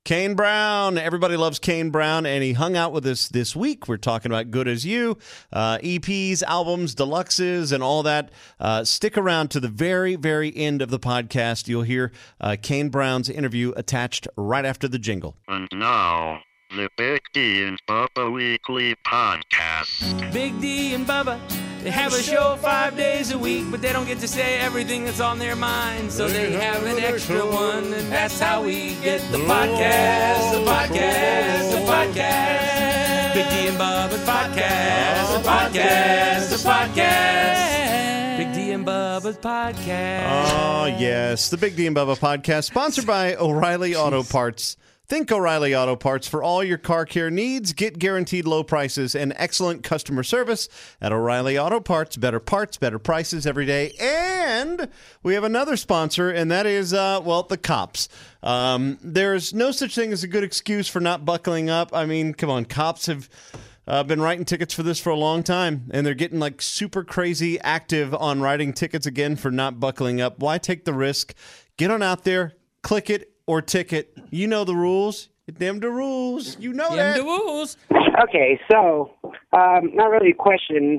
Kane Brown. Everybody loves Kane Brown, and he hung out with us this week. We're talking about Good As You, EPs, albums, deluxes, and all that. Stick around to the very, very end of the podcast. You'll hear Kane Brown's interview attached right after the jingle. And now, the Big D and Bubba Weekly Podcast. Big D and Bubba, they have a show 5 days a week, but they don't get to say everything that's on their mind, so they have an extra one, and that's how we get the podcast, the podcast, the podcast. Big D and Bubba's podcast, the podcast, the podcast. Big D and Bubba's podcast. Oh, yes. The Big D and Bubba podcast, sponsored by O'Reilly Auto Parts. Think O'Reilly Auto Parts for all your car care needs. Get guaranteed low prices and excellent customer service at O'Reilly Auto Parts. Better parts, better prices every day. And we have another sponsor, and that is, the cops. There's no such thing as a good excuse for not buckling up. I mean, come on, cops have been writing tickets for this for a long time, and they're getting like super crazy active on writing tickets again for not buckling up. Why take the risk? Get on out there, click it, or ticket. You know the rules. Them the rules. You know that. Them the rules. Okay, so not really a question.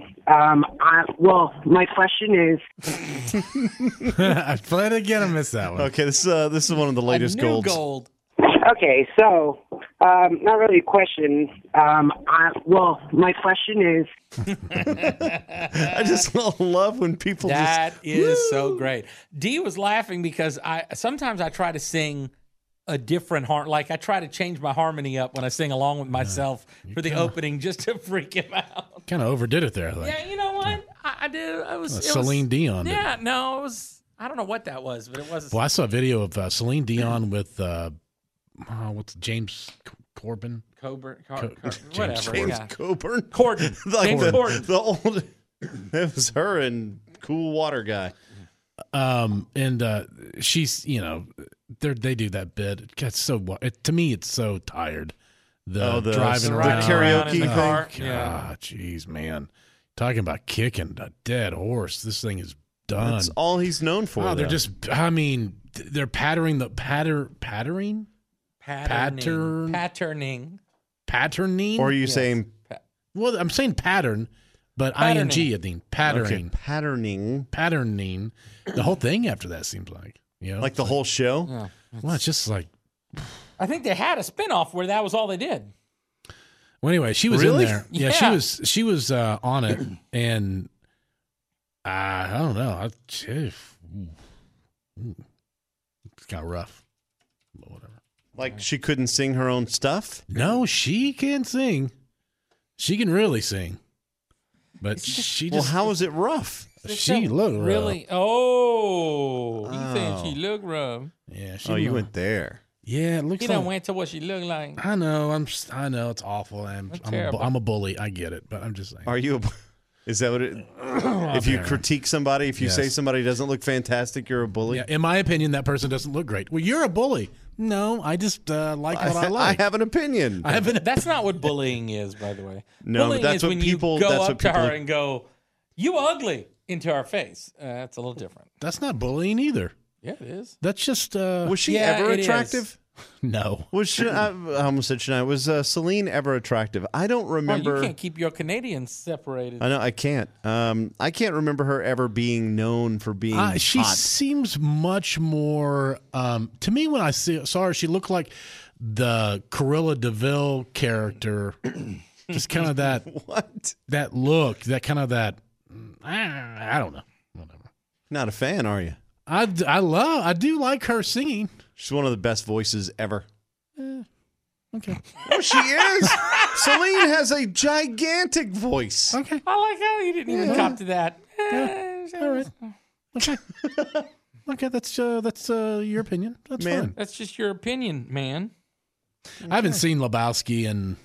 My question is. I played again. I missed that one. Okay, this is one of the latest golds. Gold. Okay, so not really a question. My question is. I just love when people That is so great. Dee was laughing because sometimes I try to sing a different like I try to change my harmony up when I sing along with myself for the opening just to freak him out. Kind of overdid it there, I think. Yeah, you know what? I did. It was Celine Dion. Yeah, no, it was. I don't know what that was, but it was. Well, I saw a video of Celine Dion with what's James Corbin? Coburn, James whatever. James Yeah. Coburn. Corden. James Corden. The old. It was her and Cool Water guy. And she's, they do that bit. It gets to me, it's so tired. The driving around, the karaoke in the thing. car. God, jeez, man. Talking about kicking a dead horse. This thing is done. That's all he's known for. Oh, they're just, they're patterning. Patterning. Patterning? Or are you saying? Well, I'm saying pattern, but Patterning. ing, I think. Patterning. Okay, patterning. Patterning. The whole thing after that seems like. Like the whole show? Yeah. Well, it's just like. I think they had a spinoff where that was all they did. Well, anyway, she was Really? in there. Yeah, Yeah. she was on it, and I don't know. It's kind of rough, but whatever. Like she couldn't sing her own stuff? No, she can sing. She can really sing, but she Well, just how is it rough? she looked rough. Really? Oh, you think she looked rough? Yeah, she. Oh, you looked- went there. Yeah, it looks He like. done went to what she looked like. I know. I know it's awful. terrible. I'm a bully. I get it, but I'm just saying. Are you? Is that what it? If you critique somebody, if you say Yes. somebody doesn't look fantastic, you're a bully. Yeah, in my opinion, that person doesn't look great. Well, you're a bully. No, I just like what I like. I have an opinion. I have an That's not what bullying is, by the way. No, but bullying that's is what when people- you go that's up what to people- her and go, "You ugly," into our face. That's a little different. That's not bullying either. Yeah, it is. That's just Was she Yeah, ever it is. attractive? no. Was I almost said Shania. Was Celine ever attractive? I don't Oh, remember. you can't keep your Canadians separated. I know I can't. I can't remember her ever being known for being She hot. seems much more to me when I saw her. She looked like the Cruella DeVille character, just kind of that What? that look, that kind of that. I don't know. Whatever. Not a fan, are you? I do like her singing. She's one of the best voices ever. Okay. Oh, she is. Celine has a gigantic voice. Okay. I like how you didn't even cop to that. All right. Okay. Okay. That's your opinion. That's Man. fine. That's just your opinion, man. I haven't seen Lebowski in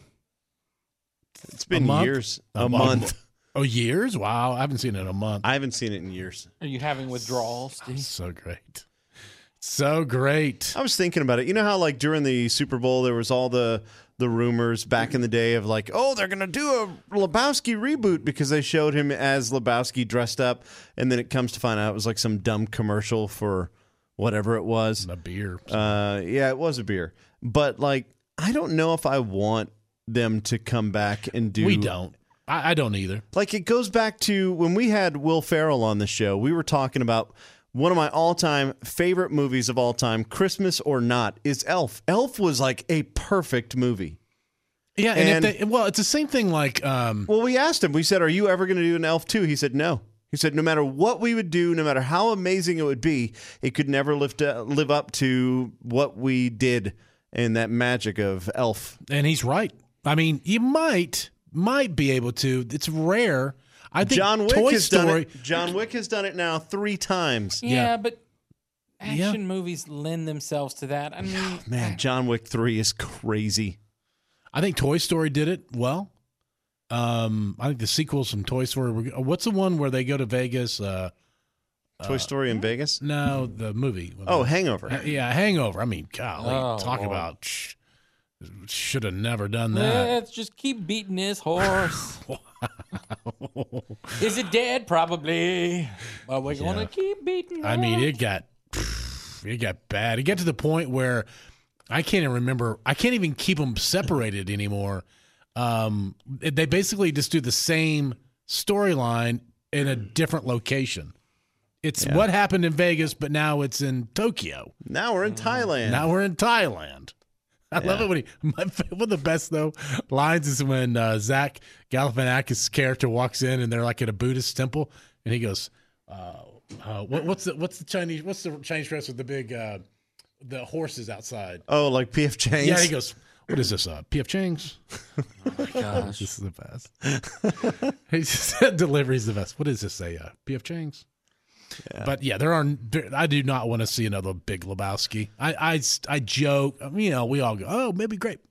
It's been month? years. A A month. month. years. Wow, I haven't seen it in a month. I haven't seen it in years. Are you having withdrawals, Steve? So great. So great. I was thinking about it. You know how like during the Super Bowl there was all the rumors back in the day of like, oh, they're going to do a Lebowski reboot because they showed him as Lebowski dressed up, and then it comes to find out it was like some dumb commercial for whatever it was. A beer. Yeah, it was a beer. but like I don't know if I want them to come back and do. We don't. I don't either. Like it goes back to when we had Will Ferrell on the show. We were talking about one of my all-time favorite movies of all time, Christmas or Not, is Elf. Elf was like a perfect movie. Yeah, and it's the same thing like... well, we asked him. We said, are you ever going to do an Elf 2? He said, no. He said, no matter what we would do, no matter how amazing it would be, it could never live up to what we did in that magic of Elf. And he's right. I mean, you might be able to. It's rare. I think John Wick Toy has Story... done it. John Wick has done it now 3 times. Yeah, but action movies lend themselves to that. I mean, man, John Wick 3 is crazy. I think Toy Story did it well. I think the sequels from Toy Story what's the one where they go to Vegas? Toy Story in Vegas? No, the movie. Oh, Hangover. Yeah, Hangover. I mean, golly, talk about should have never done that. Let's just keep beating this horse. Is it dead? Probably. But we're going to keep beating I mean, it got bad. It got to the point where I can't even remember. I can't even keep them separated anymore. They basically just do the same storyline in a different location. It's what happened in Vegas, but now it's in Tokyo. Now we're in Thailand. I love it when one of the best though lines is when Zach Galifianakis' character walks in and they're like at a Buddhist temple and he goes, "What's the Chinese dress with the big the horses outside?" Oh, like P.F. Chang's? Yeah, he goes, "What is this? P.F. Chang's?" Oh my gosh, this is the best. He just delivers the best. What does this say? P.F. Chang's. Yeah. But yeah, I do not want to see another Big Lebowski. I joke, we all go, oh, maybe great.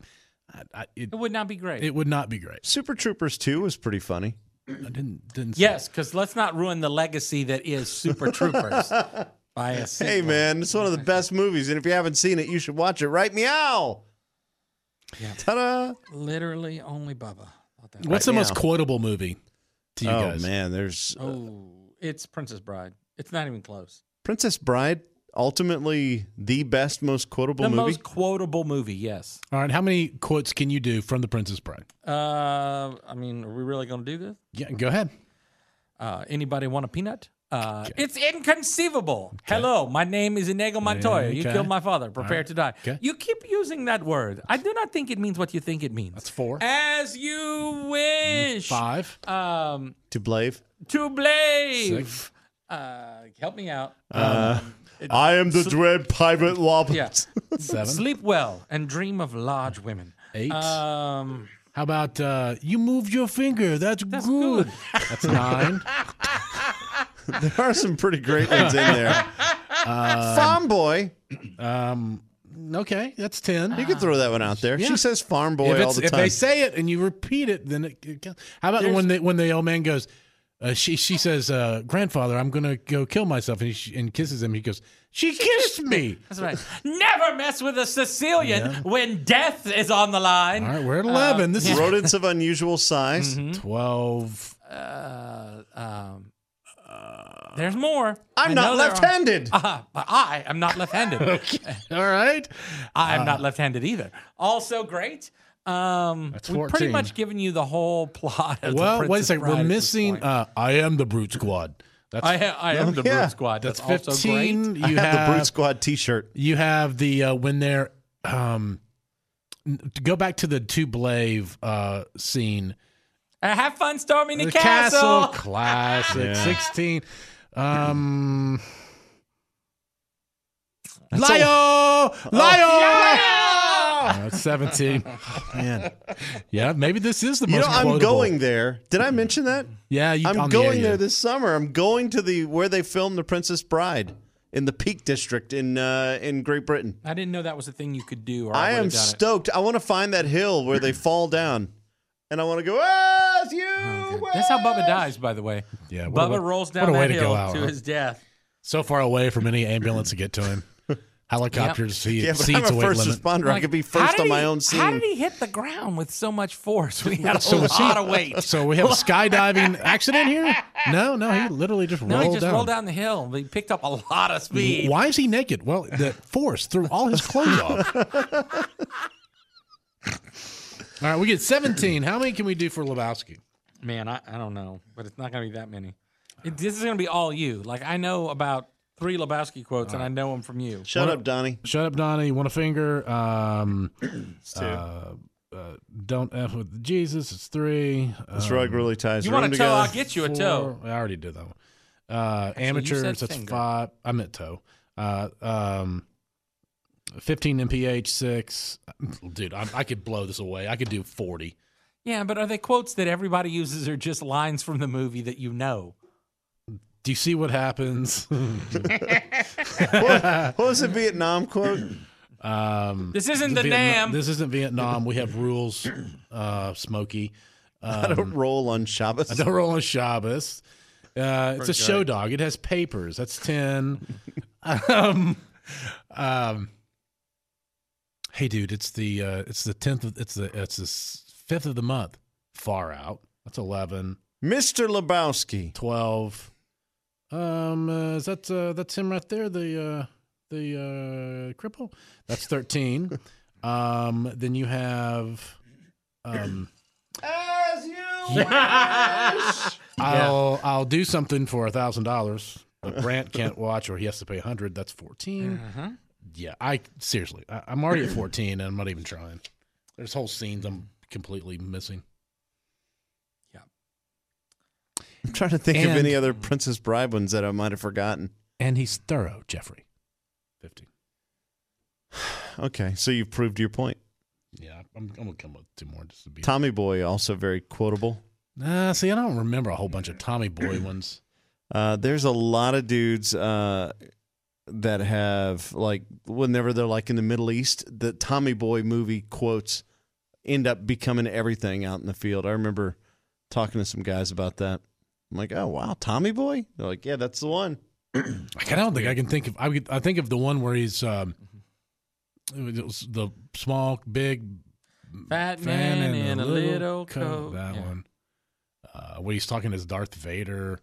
It would not be great. It would not be great. Super Troopers 2 was pretty funny. I didn't. Yes, because let's not ruin the legacy that is Super Troopers by a sequel. Hey man, it's one of the best movies, and if you haven't seen it, you should watch it. Right, meow. Yeah. Ta-da! Literally only Bubba. What's the most quotable movie to you guys? Oh man, there's. It's Princess Bride. It's not even close. Princess Bride, ultimately the best, most quotable movie? The most quotable movie, yes. All right, how many quotes can you do from The Princess Bride? I mean, are we really going to do this? Yeah, go ahead. Anybody want a peanut? It's inconceivable. Okay. Hello, my name is Inigo Montoya. You killed my father. Prepare to die. Okay. You keep using that word. I do not think it means what you think it means. That's 4. As you wish. 5. To Blave. To Blave. 6. Help me out. I am the dread Pirate Robert. Yeah. 7. Sleep well and dream of large women. 8. How about you moved your finger? That's good. That's 9. There are some pretty great ones in there. Farm Boy. Okay, that's 10. You can throw that one out there. Yeah. She says Farm Boy all the time. If they say it and you repeat it, then it how about when the old man goes, she says, grandfather, I'm going to go kill myself, and kisses him. He goes, she kissed me. That's right. Never mess with a Sicilian when death is on the line. All right, we're at 11. This is Rodents of unusual size. 12. There's more. I'm not left-handed. I am not left-handed. Okay. All right. I am not left-handed either. Also great. That's 14. We've pretty much given you the whole plot of well, the wait a second. We're missing I Am the Brute Squad. That's, I am the Brute Squad. That's 15. Also great. You have the Brute Squad T-shirt. You have the when they're to go back to the To Blave scene. Have fun storming the castle. Classic. Yeah. 16. Liar! 17. Man. Yeah, maybe this is the most quotable. I'm going there. Did I mention that? Yeah, I'm going there this summer. I'm going to where they filmed The Princess Bride in the Peak District in Great Britain. I didn't know that was a thing you could do. Or I am stoked. I want to find that hill where they fall down. And I want to go, as you wish. That's how Bubba dies, by the way. Yeah, Bubba rolls down that hill to his death. So far away from any ambulance to get to him. Helicopters, but I'm a first responder. I could be first on my own scene. How did he hit the ground with so much force? We had a lot of weight. So we have a skydiving accident here? No, he literally just rolled down. No, he just rolled down the hill. He picked up a lot of speed. Why is he naked? Well, the force threw all his clothes off. All right, we get 17. How many can we do for Lebowski? Man, I don't know, but it's not going to be that many. This is going to be all you. Like, I know about 3 Lebowski quotes, and I know them from you. Shut up, Donnie. Shut up, Donnie. Want a finger? It's 2. Don't F with Jesus. It's 3. This rug really ties You room want a toe? together. I'll get you a 4. toe. I already did that one. you Amateurs, said that's finger. 5. I meant toe. 15 MPH, 6. Dude, I could blow this away. I could do 40. Yeah, but are they quotes that everybody uses or just lines from the movie that you know? Do you see what happens? What was the Vietnam quote? This isn't the Nam. This isn't Vietnam. We have rules, Smokey. I don't roll on Shabbos. I don't roll on Shabbos. It's a show dog. It has papers. That's 10. Hey, dude, it's the 10th. It's the 5th of the month. Far out. That's 11. Mr. Lebowski. 12. Is that's him right there? The cripple. That's 13. Then you have. As you I'll do something for $1,000. But Brant can't watch, or he has to pay $100. That's 14. Yeah, seriously, I'm already at 14, and I'm not even trying. There's whole scenes I'm completely missing. I'm trying to think of And- any other Princess Bride ones that I might have forgotten. And he's thorough, Jeffrey. 15. Okay, so you've proved your point. Yeah, I'm gonna come with 2 more just to be. Tommy Boy, also very quotable. See, I don't remember a whole bunch of Tommy Boy ones. There's a lot of dudes that have, like, whenever they're like in the Middle East, the Tommy Boy movie quotes end up becoming everything out in the field. I remember talking to some guys about that. I'm like, oh wow, Tommy Boy? They're like, yeah, that's the one. I don't think I can think of. I think of the one where he's it was the small, big Fat man in a little coat. That Yeah. one. Where he's talking as Darth Vader.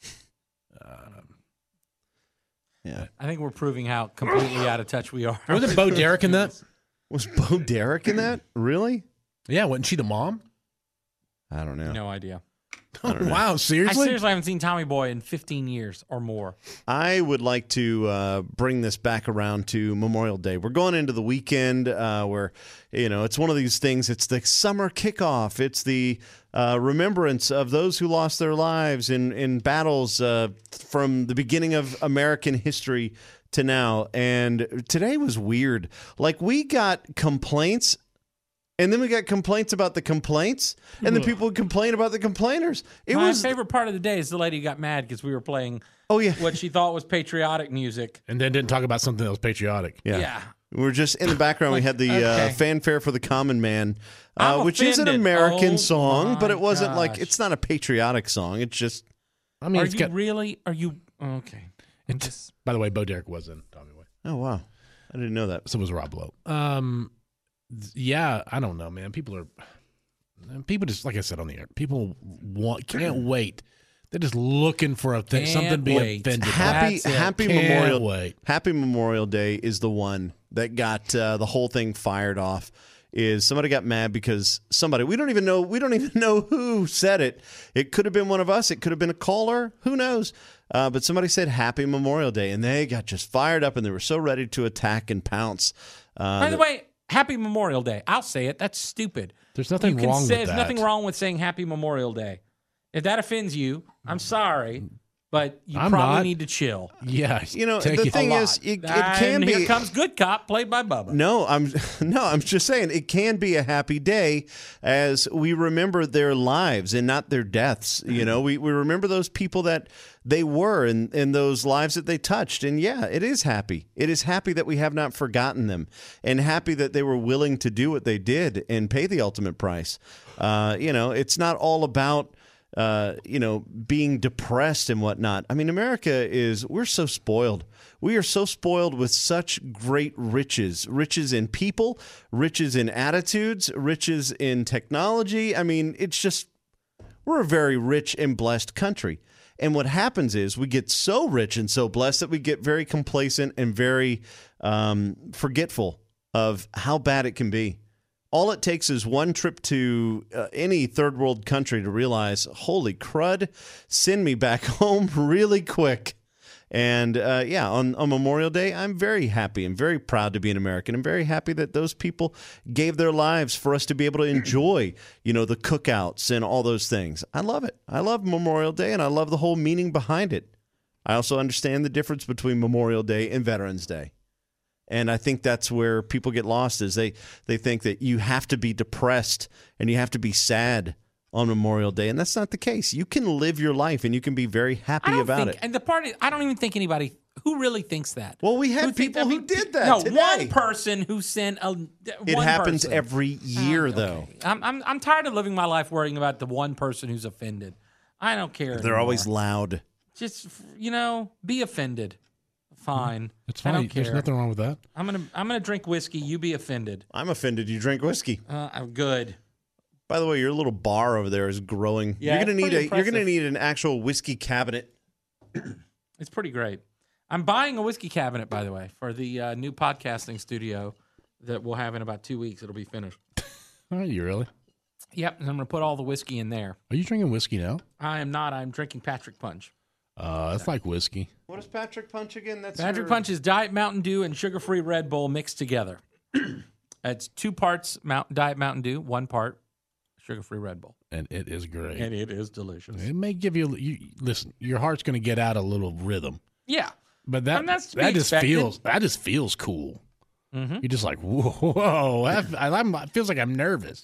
Yeah. I think we're proving how completely out of touch we are. Wasn't Bo Derek in that? Was Bo Derek in that? Really? Yeah, wasn't she the mom? I don't know. No idea. Wow, I seriously? seriously haven't seen Tommy Boy in 15 years or more. I would like to bring this back around to Memorial Day. We're going into the weekend where, it's one of these things. It's the summer kickoff. It's the remembrance of those who lost their lives in battles from the beginning of American history to now. And today was weird. Like, we got complaints. And then we got complaints about the complaints, and then people would complain about the complainers. My favorite part of the day is the lady who got mad because we were playing what she thought was patriotic music. And then didn't talk about something that was patriotic. Yeah. We're just in the background. We had the Okay. fanfare for the common man, I'm which is an offended. American Oh, song, but it wasn't gosh. it's not a patriotic song. It's just, I mean, Are it's you got. really? Are you? Okay. By the way, Bo Derek was in Tommy Boy. oh, wow. I didn't know that. So was Rob Lowe. Yeah, I don't know, man. People just, like I said on the air, people can't wait. They're just looking for something to be wait. offended Happy That's it. Happy Can't Memorial wait. Happy Memorial Day is the one that got the whole thing fired off. Is somebody got mad because we don't even know who said it. It could have been one of us. It could have been a caller. Who knows? But somebody said Happy Memorial Day, and they got just fired up, and they were so ready to attack and pounce. By the way, Happy Memorial Day. I'll say it. That's stupid. There's nothing You can wrong say, with There's that. nothing wrong with saying Happy Memorial Day. If that offends you, I'm sorry, but you I'm probably not. need to chill. Yeah, the thing A is, lot. it can And be. Here comes Good Cop, played by Bubba. No, I'm just saying it can be a happy day as we remember their lives and not their deaths. We remember those people that they were and those lives that they touched. And yeah, it is happy. It is happy that we have not forgotten them, and happy that they were willing to do what they did and pay the ultimate price. It's not all about being depressed and whatnot. I mean, we're so spoiled. We are so spoiled with such great riches in people, riches in attitudes, riches in technology. I mean, we're a very rich and blessed country. And what happens is we get so rich and so blessed that we get very complacent and very forgetful of how bad it can be. All it takes is one trip to any third world country to realize, holy crud, send me back home really quick. And on Memorial Day, I'm very happy and very proud to be an American. I'm very happy that those people gave their lives for us to be able to enjoy, the cookouts and all those things. I love it. I love Memorial Day, and I love the whole meaning behind it. I also understand the difference between Memorial Day and Veterans Day. And I think that's where people get lost is they think that you have to be depressed and you have to be sad on Memorial Day, and that's not the case. You can live your life and you can be very happy about it. And the party, I don't even think anybody who really thinks that. Well, we had people who did that. No, today. one person who sent a. It happens every year, though. I'm tired of living my life worrying about the one person who's offended. I don't care. They're always loud. Just be offended. Fine. It's fine. I don't care. There's nothing wrong with that. I'm gonna drink whiskey. You be offended. I'm offended. You drink whiskey. I'm good. By the way, your little bar over there is growing. Yeah, you're gonna need an actual whiskey cabinet. It's pretty great. I'm buying a whiskey cabinet, by the way, for the new podcasting studio that we'll have in about 2 weeks. It'll be finished. Are you really? Yep, and I'm gonna put all the whiskey in there. Are you drinking whiskey now? I am not. I'm drinking Patrick Punch. That's like whiskey. What is Patrick Punch again? Patrick Punch is Diet Mountain Dew and sugar-free Red Bull mixed together. It's 2 parts Diet Mountain Dew, 1 part sugar-free Red Bull. And it is great. And it is delicious. It may give you listen, your heart's going to get out a little rhythm. Yeah. But that just feels cool. Mm-hmm. You're just like, whoa. It feels like I'm nervous.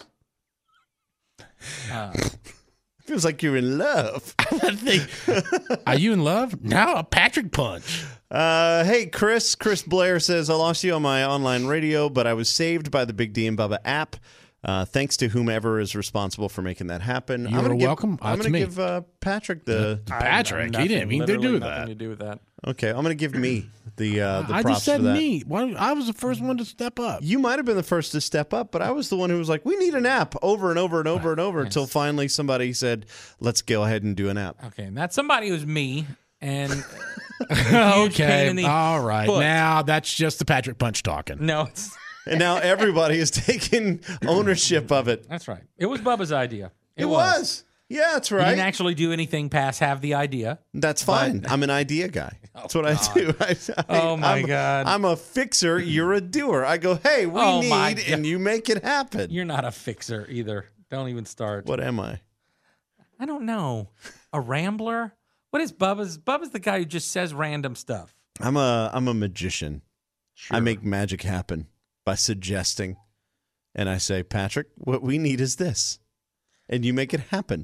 Feels like you're in love. Are you in love? Now a Patrick Punch. Hey, Chris Blair says, I lost you on my online radio, but I was saved by the Big D and Bubba app. Thanks to whomever is responsible for making that happen. You're welcome. I'm going to give Patrick the... Patrick, he didn't mean to do that. Nothing to do with that. Okay, I'm going to give me the props I just said for that. me. Well, I was the first one to step up. You might have been the first to step up, but I was the one who was like, we need an app over and over and over and over until finally somebody said, let's go ahead and do an app. Okay, and that somebody was me. And okay, all right. foot. Now that's just the Patrick Punch talking. No, it's... And now everybody is taking ownership of it. That's right. It was Bubba's idea. It was. Yeah, that's He right. didn't actually do anything past have the idea. That's fine. I'm an idea guy. That's what I do. My God. I'm a fixer. You're a doer. I go, hey, we need, and you make it happen. You're not a fixer either. Don't even start. What am I? I don't know. A rambler? What is Bubba's? Bubba's the guy who just says random stuff. I'm a magician. Sure. I make magic happen by suggesting. And I say, Patrick, what we need is this. And you make it happen.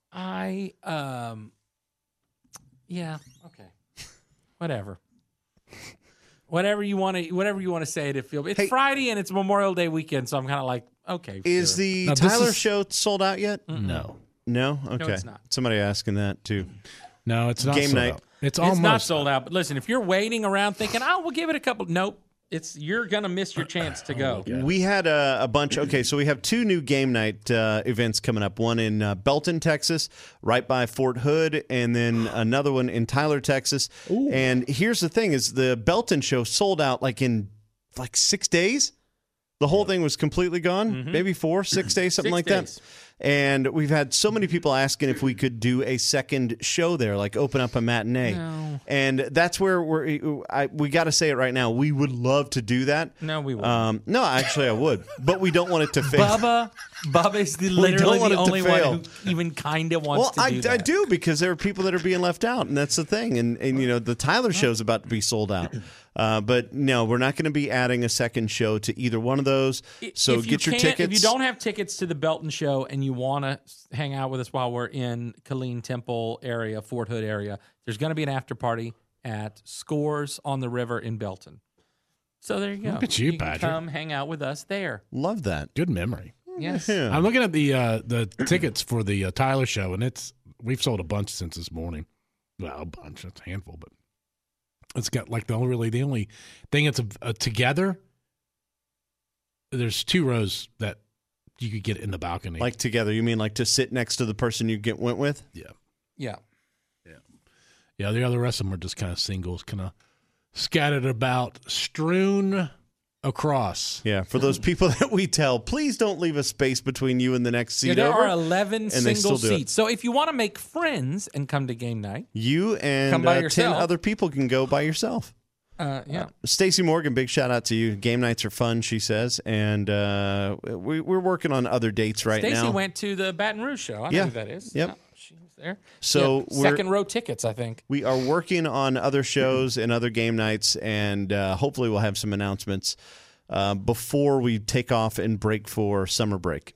Yeah, okay. Whatever. Whatever you want to say to feel. It's Friday and it's Memorial Day weekend, so I'm kind of like, okay. Is sure. the Tyler show sold out yet? No. No? Okay. No, it's not. Somebody asking that too. No, it's not Game sold night. out. It's It's almost not sold out, but listen, if you're waiting around thinking, oh, we'll give it a couple. Nope. You're going to miss your chance to go. We had a bunch. Okay, so we have 2 new game night events coming up. One in Belton, Texas, right by Fort Hood, and then another one in Tyler, Texas. Ooh. And here's the thing: is the Belton show sold out in 6 days? The whole thing was completely gone. Maybe 4, 6 days, something 6 like days. that. And we've had so many people asking if we could do a second show there, like open up a matinee. No. And that's where we got to say it right now. We would love to do that. No, we won't. No, actually, I would, but we don't want it to fail. Bubba is literally the only one fail. who even kind of wants to do that. I do, because there are people that are being left out, and that's the thing. And the Tyler show's about to be sold out. But no, we're not going to be adding a second show to either one of those. So get your tickets. If you don't have tickets to the Belton show and you want to hang out with us while we're in Killeen Temple area, Fort Hood area, there's going to be an after party at Scores on the River in Belton. So there you go. Look at you, can Patrick. Come hang out with us there. Love that. Good memory. Yes. Yeah. I'm looking at the tickets for the Tyler show, and we've sold a bunch since this morning. Well, a bunch. It's a handful, but it's got the only thing it's together. There's 2 rows that you could get in the balcony. Like together, you mean like to sit next to the person you went with? Yeah. Yeah. Yeah, the rest of them are just kind of singles, kind of scattered about, strewn across. Yeah, for those people that we tell, please don't leave a space between you and the next seat there over. are 11 and they single still do it. seats. So if you want to make friends and come to game night, You Come and by 10 yourself. other people can go by yourself. yeah. Stacey Morgan, big shout out to you. Game nights are fun, she says, and we're working on other dates right now. Stacey went to the Baton Rouge show. I know Yeah. who that is. Yep. Yeah, she was there. So Yeah, second row tickets, I think. We are working on other shows and other game nights, and hopefully we'll have some announcements before we take off and break for summer break.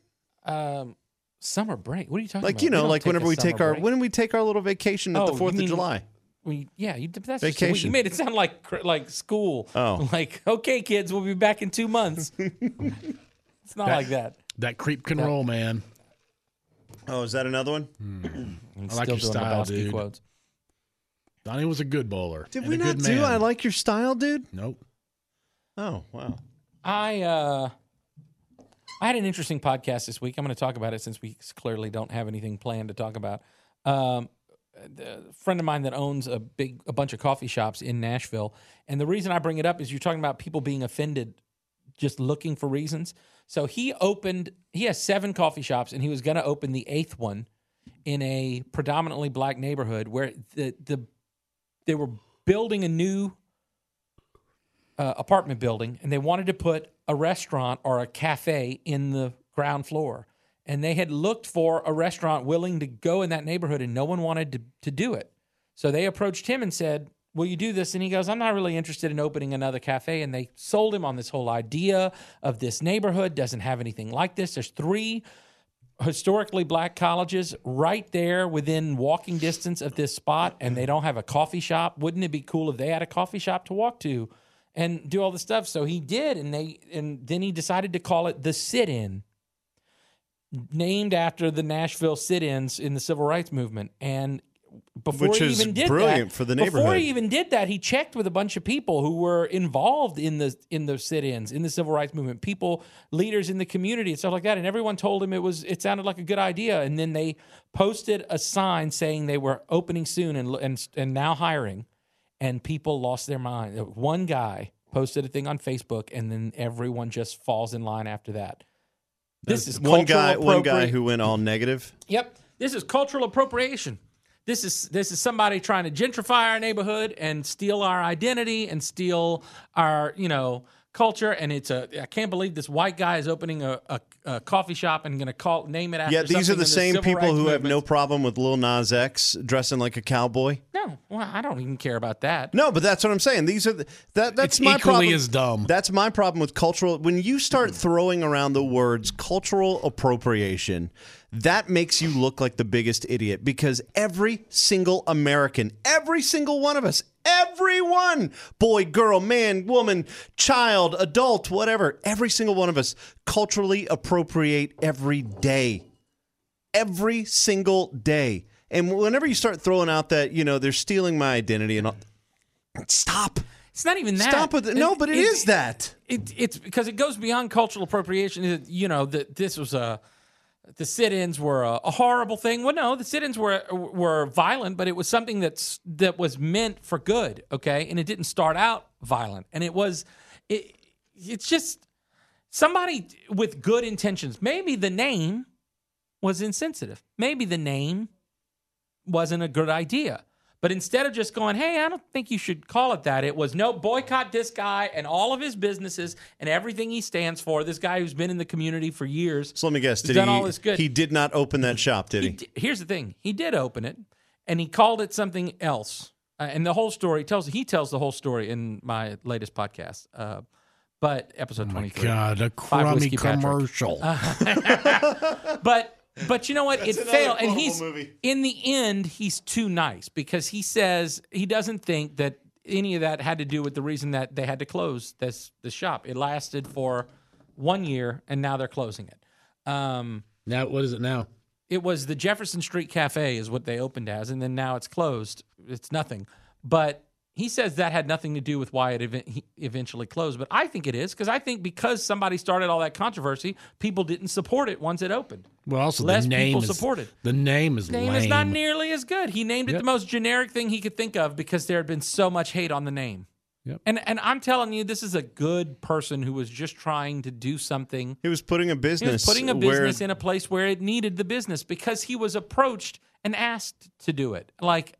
Summer break. What are you talking Like about? you know, don't like take whenever a we take summer our break. when we take our little vacation at the Oh, 4th you of mean- July. That's just Vacation. you made it sound like school. Oh. Like, okay, kids, we'll be back in 2 months. It's not like that. That creep can roll, man. Oh, is that another one? I'm I like still your doing style, Lebowski dude. quotes. Donnie was a good bowler. Did and we a not good do? man. I like your style, dude. Nope. Oh, wow. I had an interesting podcast this week. I'm going to talk about it since we clearly don't have anything planned to talk about. A friend of mine that owns a bunch of coffee shops in Nashville, and the reason I bring it up is you're talking about people being offended, just looking for reasons. So he has 7 coffee shops, and he was going to open the 8th one in a predominantly black neighborhood where they were building a new apartment building, and they wanted to put a restaurant or a cafe in the ground floor. And they had looked for a restaurant willing to go in that neighborhood, and no one wanted to do it. So they approached him and said, will you do this? And he goes, I'm not really interested in opening another cafe. And they sold him on this whole idea of this neighborhood doesn't have anything like this. There's 3 historically black colleges right there within walking distance of this spot, and they don't have a coffee shop. Wouldn't it be cool if they had a coffee shop to walk to and do all this stuff? So he did, and then he decided to call it the Sit-In, named after the Nashville sit-ins in the civil rights movement. And before Which he is even did brilliant that, for the Before neighborhood. he even did that, he checked with a bunch of people who were involved in the sit-ins in the civil rights movement, leaders in the community and stuff like that. And everyone told him it sounded like a good idea. And then they posted a sign saying they were opening soon and now hiring, and people lost their mind. One guy posted a thing on Facebook, and then everyone just falls in line after that. This is One guy cultural who went all negative. Yep. This is cultural appropriation. This is somebody trying to gentrify our neighborhood and steal our identity and steal our, culture. And I can't believe this white guy is opening a coffee shop and going to name it after Yeah, these are something the in same civil people rights who have no movement. problem with Lil Nas X dressing like a cowboy. No, well, I don't even care about that. No, but that's what I'm saying. These are that's It's my equally problem. as dumb. That's my problem with cultural. When you start throwing around the words cultural appropriation, that makes you look like the biggest idiot, because every single American, every single one of us, everyone, boy, girl, man, woman, child, adult, whatever, every single one of us culturally appropriate every day. Every single day. And whenever you start throwing out that, they're stealing my identity and all, stop. It's not even that. Stop with it. No, but it is that. It's because it goes beyond cultural appropriation. That this was the sit-ins were a horrible thing. Well, no, the sit-ins were violent, but it was something that was meant for good, okay? And it didn't start out violent. And it's just somebody with good intentions. Maybe the name was insensitive. Maybe the name wasn't a good idea. But instead of just going, hey, I don't think you should call it that, it was, no, boycott this guy and all of his businesses and everything he stands for. This guy who's been in the community for years. So let me guess. Done all this good. He did not open that shop, did he? Here's the thing. He did open it, and he called it something else. And the whole story, he tells the whole story in my latest podcast, but episode 23. God, a Five crummy Whiskey Patrick. commercial. But you know what? It another failed. And quotable movie. in the end, he's too nice because he says he doesn't think that any of that had to do with the reason that they had to close this shop. It lasted for 1 year, and now they're closing it. Now, what is it now? It was the Jefferson Street Cafe is what they opened as, and then now it's closed. It's nothing. But he says that had nothing to do with why it eventually closed. But I think it is, because somebody started all that controversy, people didn't support it once it opened. Well, also Less the name people is supported. The name is Name lame. is not nearly as good. He named it Yep. the most generic thing he could think of because there had been so much hate on the name. Yep. And I'm telling you, this is a good person who was just trying to do something. He was putting a business. He was putting a business in a place where it needed the business because he was approached and asked to do it. Like,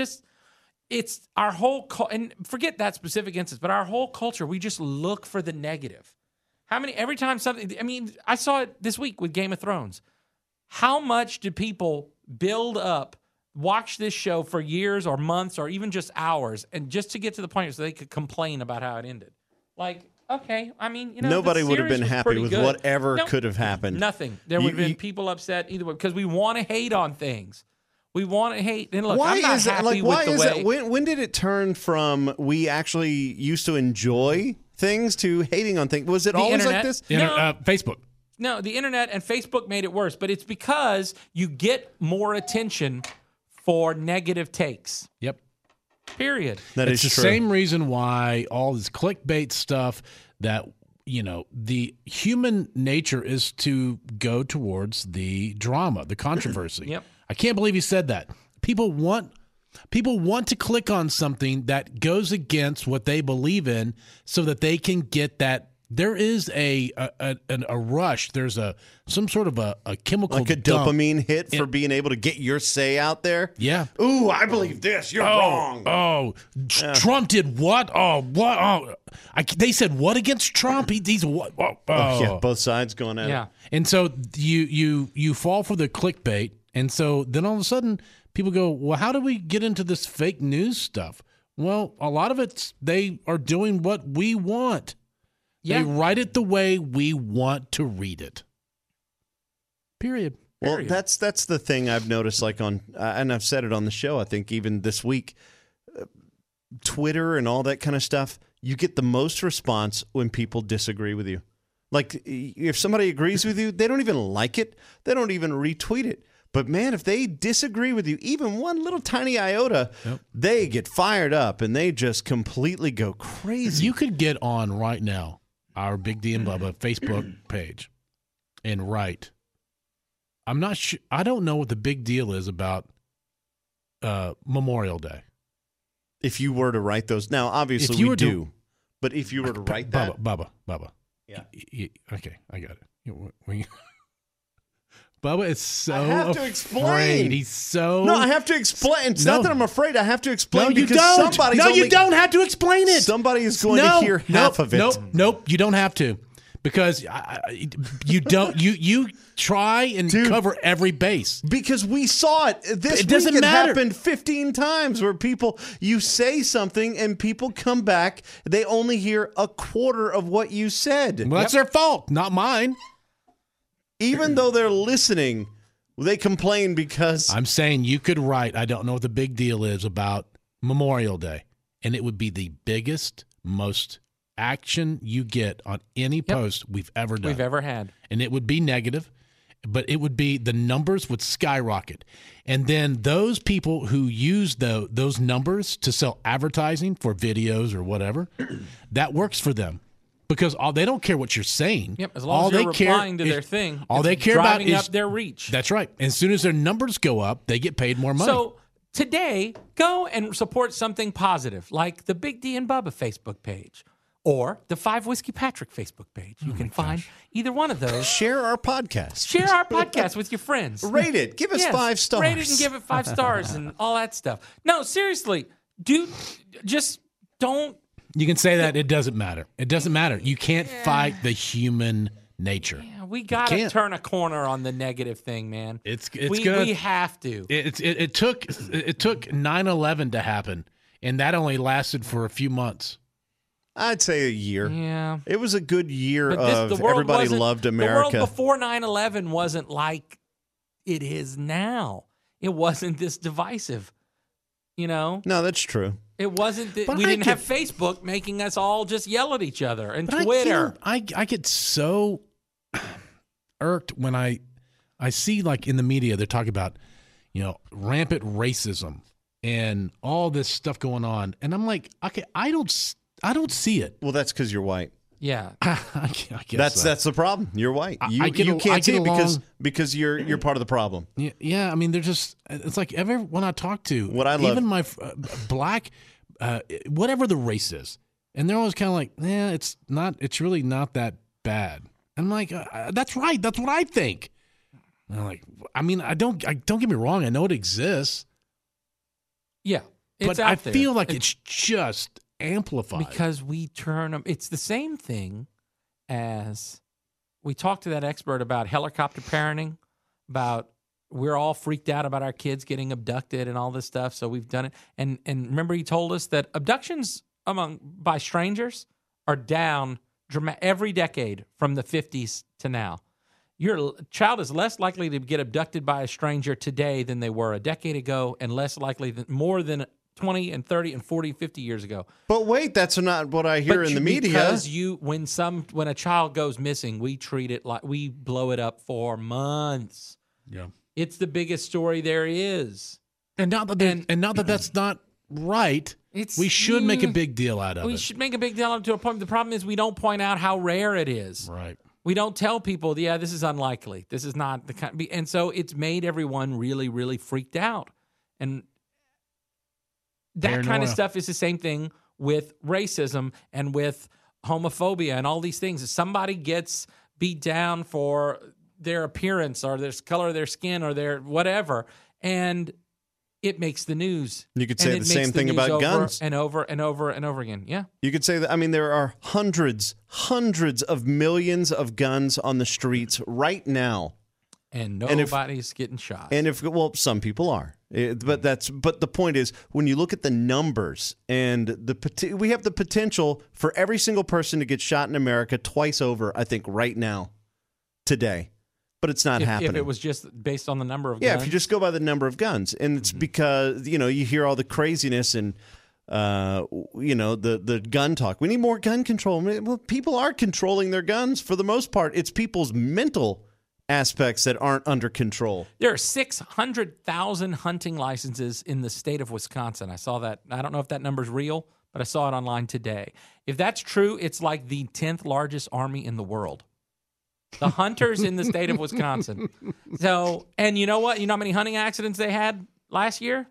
it's our whole and forget that specific instance, but our whole culture, we just look for the negative. Every time something, I mean, I saw it this week with Game of Thrones. How much do people build up, watch this show for years or months or even just hours, and just to get to the point so they could complain about how it ended? Like, okay, I mean, nobody would have been happy with good. whatever could have happened. Nothing. There would have been people upset either way because we want to hate on things. We want to hate. And look, I'm not happy with the way. When did it turn from we actually used to enjoy things to hating on things? Was it always like this? Facebook. No, the internet and Facebook made it worse, but it's because you get more attention for negative takes. Yep. Period. It's the same reason why all this clickbait stuff that, the human nature is to go towards the drama, the controversy. Yep. I can't believe he said that. People want to click on something that goes against what they believe in so that they can get that. There is a rush. There's some sort of a chemical like a dump. Dopamine hit for being able to get your say out there. Yeah. Ooh, I believe this. You're wrong. Trump did what? Oh, what? Oh, they said what against Trump? He's what? Yeah, both sides going at it. And so you fall for the clickbait, and so then all of a sudden people go, well, how do we get into this fake news stuff? Well, a lot of it's they are doing what we want. Yeah. They write it the way we want to read it. Period. Well, that's the thing I've noticed, like and I've said it on the show, I think even this week, Twitter and all that kind of stuff, you get the most response when people disagree with you. Like, if somebody agrees with you, they don't even like it. They don't even retweet it. But, man, if they disagree with you, even one little tiny iota, they get fired up and they just completely go crazy. You could get on right now our Big D and Bubba Facebook page and write, I'm not sure, I don't know what the big deal is about Memorial Day. If you were to write those, now obviously we do, but if you were to write that. Bubba. Yeah. Okay, I got it. Bubba is so I have to explain. He's so... No, I have to explain. It's not that I'm afraid. I have to explain because somebody's you don't have to explain it. Somebody is going to hear half of it. Nope, you don't have to. Because you don't. You try and cover every base. Because we saw it. It doesn't matter. Happened 15 times where you say something and people come back. They only hear a quarter of what you said. Well, that's their fault, not mine. Even though they're listening, they complain because... I'm saying you could write, I don't know what the big deal is about Memorial Day, and it would be the biggest, most action you get on any post we've ever done. We've ever had. And it would be negative, but it would be, the numbers would skyrocket. And then those people who use those numbers to sell advertising for videos or whatever, that works for them. Because they don't care what you're saying. Yep, as long as you're replying to their thing, all they care about is up their reach. That's right. And as soon as their numbers go up, they get paid more money. So today, go and support something positive, like the Big D and Bubba Facebook page or the 5 Whiskey Patrick Facebook page. You can find either one of those. Share our podcast. Share our podcast with your friends. Rate it. Give us 5 stars. Rate it and give it 5 stars and all that stuff. No, seriously, just don't. You can say that. It doesn't matter. It doesn't matter. You can't fight the human nature. Yeah, we got to turn a corner on the negative thing, man. We have to. It took 9/11 to happen, and that only lasted for a few months. I'd say a year. Yeah. It was a good year of everybody loved America. The world before 9/11 wasn't like it is now. It wasn't this divisive, No, that's true. It wasn't that we didn't have Facebook making us all just yell at each other and Twitter. I get so irked when I see, like, in the media they're talking about, rampant racism and all this stuff going on, and I'm like, okay, I don't see it. Well, that's because you're white. Yeah, I guess that's the problem. You're white. You can't see it because you're part of the problem. Yeah. I mean, they're just. It's like everyone I talk to, what I love, even my black, whatever the race is, And they're always kind of like, it's really not that bad. And I'm like, that's right. That's what I think. And I'm like, I mean, don't get me wrong. I know it exists. Yeah. But I feel like it's just amplified. Because we turn them. It's the same thing as we talked to that expert about helicopter parenting, about we're all freaked out about our kids getting abducted and all this stuff. So we've done it. And remember, he told us that abductions by strangers are down every decade from the 50s to now. Your child is less likely to get abducted by a stranger today than they were a decade ago, and less likely than more than 20 and 30 and 40, 50 years ago. But wait, that's not what I hear in the media. Because when a child goes missing, we treat it like we blow it up for months. Yeah. It's the biggest story there is. And not that that's not right. We should make a big deal out of it. We should make a big deal out of it to a point. The problem is we don't point out how rare it is. Right. We don't tell people, this is unlikely. This is not the kind. And so it's made everyone really, really freaked out. And that kind of stuff is the same thing with racism and with homophobia and all these things. If somebody gets beat down for their appearance or their color of their skin or their whatever, and it makes the news. You could say the same thing about guns. And over and over and over again. Yeah. You could say that. I mean, there are hundreds of millions of guns on the streets right now. And nobody's getting shot. And some people are. But the point is, when you look at the numbers and we have the potential for every single person to get shot in America twice over, I think, right now, today. But it's not happening. If it was just based on the number of guns? Yeah, if you just go by the number of guns. And it's because, you hear all the craziness and, the gun talk. We need more gun control. Well, people are controlling their guns for the most part. It's people's mental aspects that aren't under control. There are 600,000 hunting licenses in the state of Wisconsin. I saw that. I don't know if that number's real, but I saw it online today. If that's true, it's like the 10th largest army in the world. The hunters in the state of Wisconsin. So, and you know what? You know how many hunting accidents they had last year?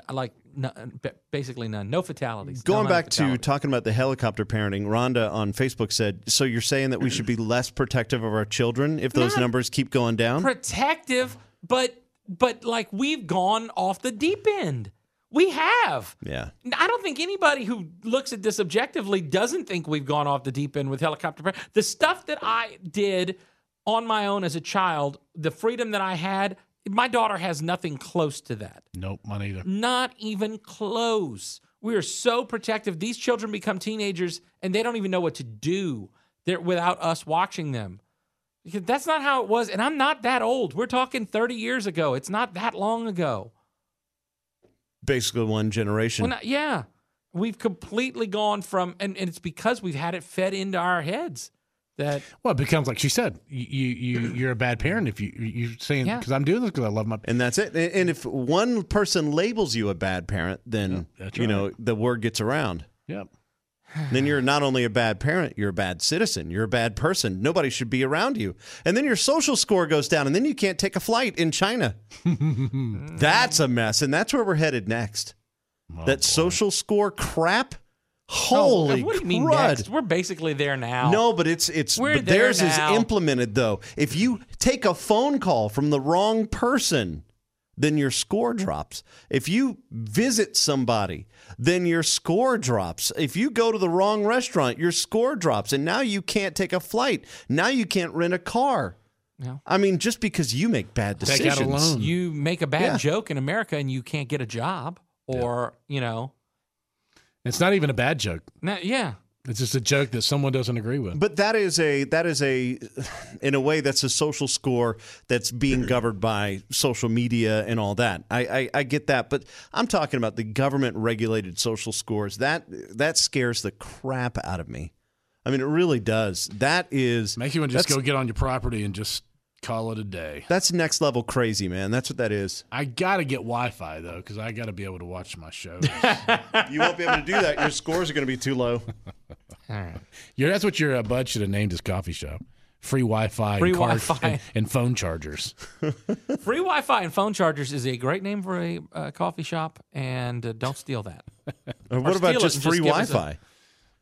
Basically none. No fatalities. Going back to talking about the helicopter parenting, Rhonda on Facebook said, so you're saying that we should be less protective of our children if those numbers keep going down? Protective, but like we've gone off the deep end. We have. Yeah. I don't think anybody who looks at this objectively doesn't think we've gone off the deep end with helicopter parenting. The stuff that I did on my own as a child, the freedom that I had, my daughter has nothing close to that. Nope, mine either. Not even close. We are so protective. These children become teenagers, and they don't even know what to do without us watching them. Because that's not how it was, and I'm not that old. We're talking 30 years ago. It's not that long ago. Basically one generation. Well, yeah. We've completely gone from, and it's because we've had it fed into our heads. It becomes like she said. You're a bad parent if you're saying because I'm doing this because I love my. And that's it. And if one person labels you a bad parent, then the word gets around. Yep. Then you're not only a bad parent, you're a bad citizen. You're a bad person. Nobody should be around you. And then your social score goes down, and then you can't take a flight in China. That's a mess, and that's where we're headed next. Social score crap. Holy what do you mean crud. Next? We're basically there now. No, but but theirs is implemented though. If you take a phone call from the wrong person, then your score drops. If you visit somebody, then your score drops. If you go to the wrong restaurant, your score drops, and now you can't take a flight. Now you can't rent a car. Yeah. I mean, just because you make bad decisions. Take out a loan. You make a bad joke in America and you can't get a job or, It's not even a bad joke. Yeah. It's just a joke that someone doesn't agree with. But that is in a way, that's a social score that's being governed by social media and all that. I get that, but I'm talking about the government-regulated social scores. That scares the crap out of me. I mean, it really does. That is... Make you want to just go get on your property and just call it a day. That's next level crazy, man. That's what that is. I got to get Wi-Fi, though, because I got to be able to watch my shows. You won't be able to do that. Your scores are going to be too low. All right. That's what your bud should have named his coffee shop. Free Wi-Fi, and phone chargers. Free Wi-Fi and phone chargers is a great name for a coffee shop, and don't steal that. What about just free Wi-Fi?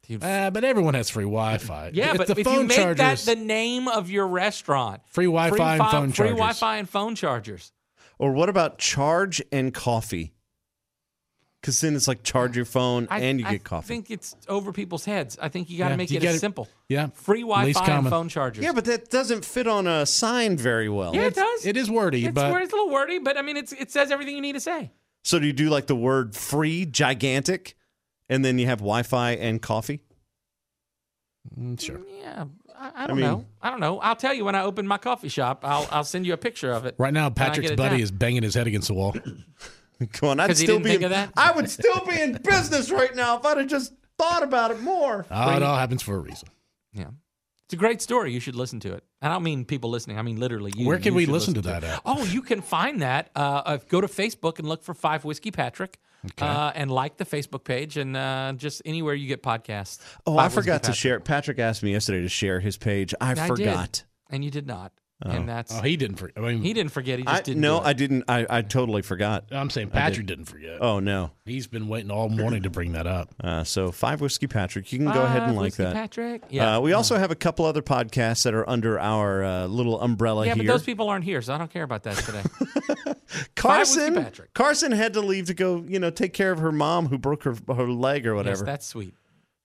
But everyone has free Wi-Fi. Yeah, It's but the if phone you make that chargers, the name of your restaurant, free Wi-Fi and phone free chargers. Wi-Fi and phone chargers. Or what about charge and coffee? Because then it's like charge your phone and you get coffee. I think it's over people's heads. I think you got to make you it as gotta- simple. Yeah, Free least Wi-Fi and common. phone chargers. Yeah, but that doesn't fit on a sign very well. Yeah, it does. It is wordy, It's but a little wordy, but I mean, it says everything you need to say. So do you do like the word free, gigantic, and then you have Wi-Fi and coffee? sure. Yeah, I don't know. I don't know. I'll tell you when I open my coffee shop. I'll send you a picture of it. Right now, when I Patrick's get it buddy down. is banging his head against the wall. Come on, I'd 'Cause he still didn't be think in, of that? I would still be in business right now if I'd have just thought about it more. Oh, it all happens for a reason. Yeah. It's a great story. You should listen to it. And I don't mean people listening. I mean literally you. Where can You we should listen to that it. at? Oh, you can find that. Go to Facebook and look for 5 Whiskey Patrick. And like the Facebook page and just anywhere you get podcasts. Oh, 5 I Whiskey forgot to Patrick. share. Patrick asked me yesterday to share his page. I I forgot. did. And you did not. And that's Oh, he didn't forget. I mean, he didn't forget. He just didn't. No, do it. I didn't. I totally forgot. I'm saying Patrick didn't forget. Oh, no. He's been waiting all morning to bring that up. So 5 Whiskey Patrick. You can go ahead and 5 like Whiskey that. Patrick. Yeah. We also have a couple other podcasts that are under our little umbrella yeah, here. but those people aren't here, so I don't care about that today. Carson, Whiskey Patrick. Carson had to leave to go, take care of her mom who broke her leg or Yes, whatever. that's sweet.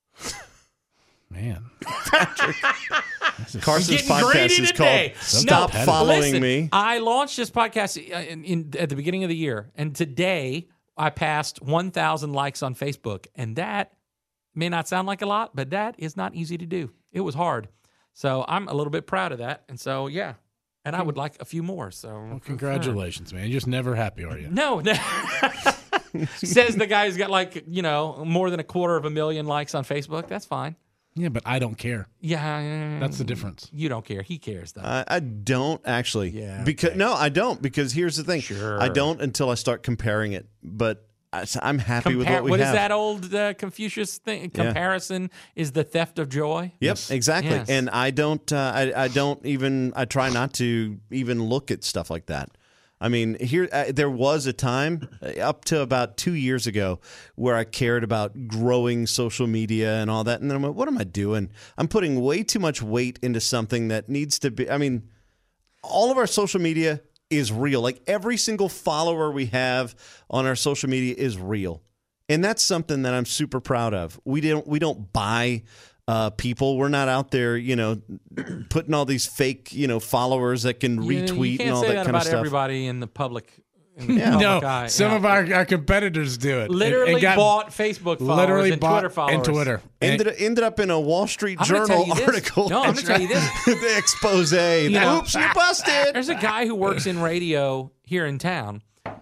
Man. Carson's Getting podcast greedy is today. called Stop No, Following listen, Me. I launched this podcast at the beginning of the year, and today I passed 1,000 likes on Facebook, and that may not sound like a lot, but that is not easy to do. It was hard, so I'm a little bit proud of that, and so yeah, and I would like a few more. So Well, congratulations, man. You're just never happy, are you? no. Says the guy who's got more than 250,000 likes on Facebook. That's fine. Yeah, but I don't care. Yeah, That's the difference. You don't care. He cares though. I don't actually. Yeah, Because no, I don't. Because here's the thing. Sure. I don't until I start comparing it. But I'm happy with what we What have. is that old Confucius thing? Comparison is the theft of joy. Yep, exactly. Yes. And I don't. I don't even. I try not to even look at stuff like that. I mean, there was a time up to about 2 years ago where I cared about growing social media and all that. And then I'm like, what am I doing? I'm putting way too much weight into something that needs to be. I mean, all of our social media is real. Like every single follower we have on our social media is real. And that's something that I'm super proud of. We don't buy people. We're not out there, putting all these fake, followers that can retweet and all that kind of stuff. You can't say that about everybody in the public. No, some of our competitors do it. Literally and got bought Facebook followers literally and bought Twitter followers. and Twitter. Ended up in a Wall Street I'm gonna Journal tell you this. article. No, I'm going to tell you this. The expose. know, Oops, you busted. There's a guy who works in radio here in town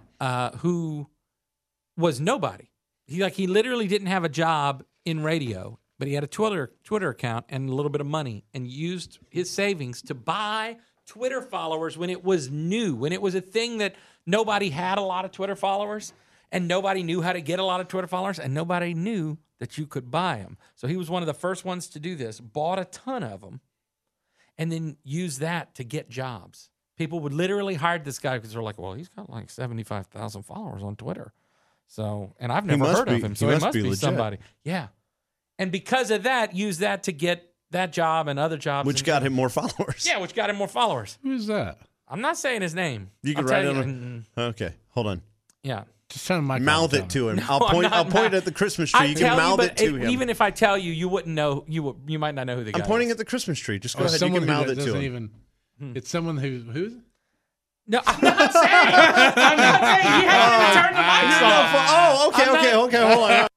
who was nobody. He literally didn't have a job in radio, but he had a Twitter account and a little bit of money and used his savings to buy Twitter followers when it was new, when it was a thing that nobody had a lot of Twitter followers and nobody knew how to get a lot of Twitter followers and nobody knew that you could buy them. So he was one of the first ones to do this, bought a ton of them, and then used that to get jobs. People would literally hire this guy because they're like, well, he's got like 75,000 followers on Twitter. So, and I've never heard of him, so he must be legit. somebody. Yeah. And because of that, use that to get that job and other jobs. Which got him more followers. Yeah, which got him more followers. Who's that? I'm not saying his name. You can I'll write tell it you. on. Okay, hold on. Yeah. Just tell him my Mouth it to him. I'll I'm point. not I'll point mouth- at the Christmas tree. I You tell can mouth but it to him. Even if I tell you, you wouldn't know. You might not know who the guy I'm pointing is. at the Christmas tree. Just go Or ahead. You someone can who mouth it doesn't to him. even. It's someone who's. No, I'm not saying. I'm not saying. You haven't even turned the mics off. Okay. Hold on.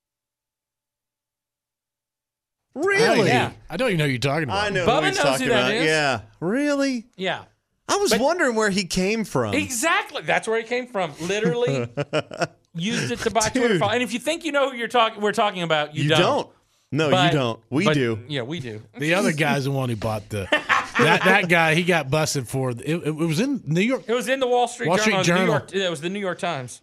Really? Yeah. I don't even know who you're talking about. I know Bubba who he's knows talking who that about. is. Yeah. Really? Yeah. I was wondering where he came from. Exactly. That's where he came from. Literally used it to buy Twitter Dude. followers. And if you think you know who we're talking about, You don't. No, But- you don't. We but- do. Yeah, we do. The other guy's the one who bought the. that guy, he got busted for. It was in New York. It was in the Wall Street Wall Journal. Street It was Journal. It was the New York Times.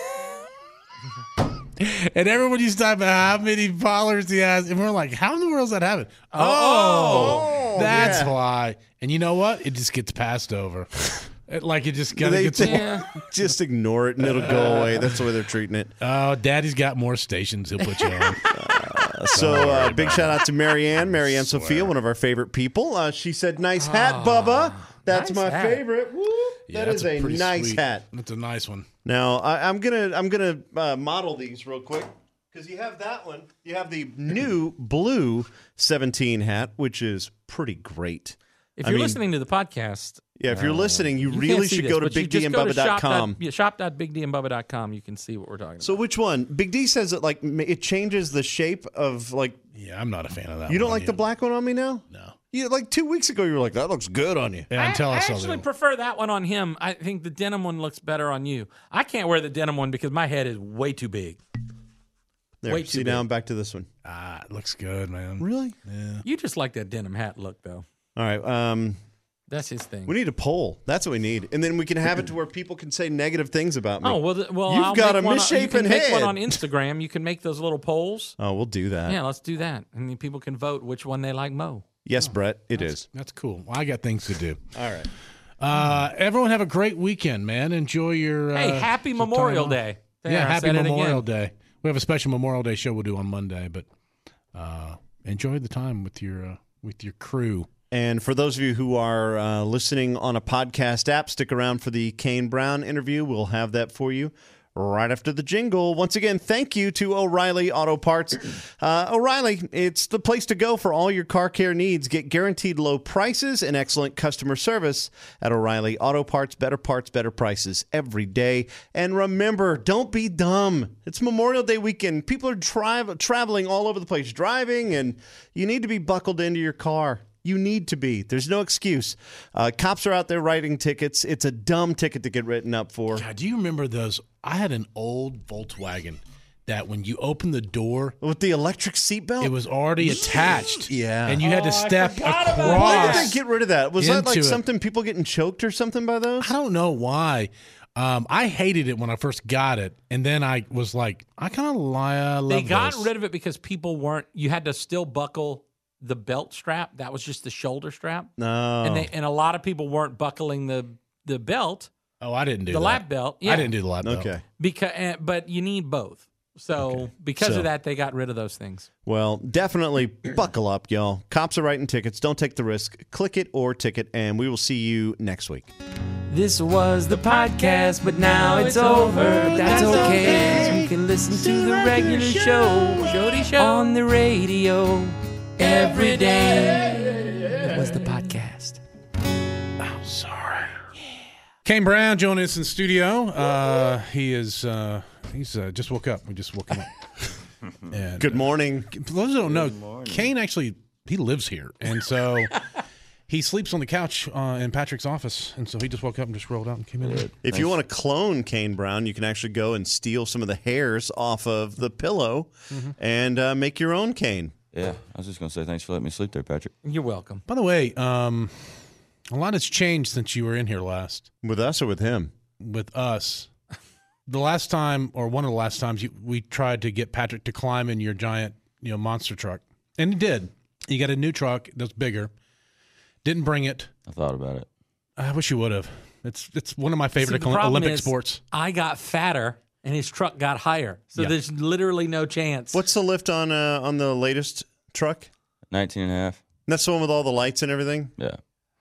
And everyone used to talk about how many followers he has. And we're like, how in the world does that happen? Oh, that's yeah. why. And you know what? It just gets passed over. It just kind of They gets. Yeah. just ignore it and it'll go away. That's the way they're treating it. Oh, Daddy's got more stations. He'll put you on. Big shout out to Marianne Sophia, one of our favorite people. She said, "Nice hat, Bubba." That's nice my hat. favorite. Woo. Yeah, that is a pretty nice sweet. hat. That's a nice one. Now I'm gonna model these real quick because you have that one. You have the new blue 17 hat, which is pretty great. If you're listening to the podcast, Yeah, if you're listening, you you really can't see should this, go to but you just go to bigdandbubba.com. shop.bigdandbubba.com. You can see what we're talking about. So which one? Big D says that like it changes the shape of like. Yeah, I'm not a fan of that. You don't one like the yet. black one on me now? No. You like 2 weeks ago you were like that looks good on you. Yeah, until I saw actually the prefer that one on him. I think the denim one looks better on you. I can't wear the denim one because my head is way too big. There, way too see big. now I'm back to this one. it looks good, man. Really? Yeah. You just like that denim hat look, though. All right. That's his thing. We need a poll. That's what we need, and then we can have it to where people can say negative things about me. Oh well, You've I'll got make a one, misshapen you can head. Make one on Instagram. You can make those little polls. Oh, we'll do that. Yeah, let's do that, and then people can vote which one they like more. Yes, Brett, it is. That's cool. Well, I got things to do. All right. Everyone have a great weekend, man. Enjoy your Hey, happy some Memorial time off. Day! There, Yeah, I happy said it Memorial again. Day. We have a special Memorial Day show we'll do on Monday, but enjoy the time with your crew. And for those of you who are listening on a podcast app, stick around for the Kane Brown interview. We'll have that for you right after the jingle. Once again, thank you to O'Reilly Auto Parts. O'Reilly, it's the place to go for all your car care needs. Get guaranteed low prices and excellent customer service at O'Reilly Auto Parts. Better parts, better prices every day. And remember, don't be dumb. It's Memorial Day weekend. People are traveling all over the place, driving, and you need to be buckled into your car. You need to be. There's no excuse. Cops are out there writing tickets. It's a dumb ticket to get written up for. God, do you remember those? I had an old Volkswagen that when you opened the door, With the electric seatbelt? it was already attached. Yeah. And you had to step Why did across. they get rid of that? Was that like into it. something people getting choked or something by those? I don't know why. I hated it when I first got it, and then I was like, I kind of love They got this. rid of it because people weren't. You had to still buckle the belt strap. That was just the shoulder strap. No. And a lot of people weren't buckling the belt, Oh, I didn't do the that. lap belt. Yeah. I didn't do the lap belt. Okay. But you need both. So because of that, they got rid of those things. Well, definitely buckle up, y'all. Cops are writing tickets. Don't take the risk. Click it or ticket, and we will see you next week. This was the podcast, but now it's over. But that's okay. You can listen to the regular show on the radio every day. It was the podcast. Sorry. Kane Brown joining us in studio. He's just woke up. We just woke him up. And, Good morning. for those who don't know, Kane actually he lives here, and so he sleeps on the couch in Patrick's office, and so he just woke up and just rolled out and came in. If you want to clone Kane Brown, you can actually go and steal some of the hairs off of the pillow and make your own Kane. Yeah, I was just going to say thanks for letting me sleep there, Patrick. You're welcome. By the way, a lot has changed since you were in here last With us or with him? with us. The last time, or one of the last times, we tried to get Patrick to climb in your giant, monster truck, and he did. You got a new truck that's bigger. Didn't bring it. I thought about it. I wish you would have. It's one of my favorite See, the problem Olympic is, sports. I got fatter and his truck got higher. So Yeah. there's literally no chance. What's the lift on the latest truck? 19 and a half. That's the one with all the lights and everything? Yeah.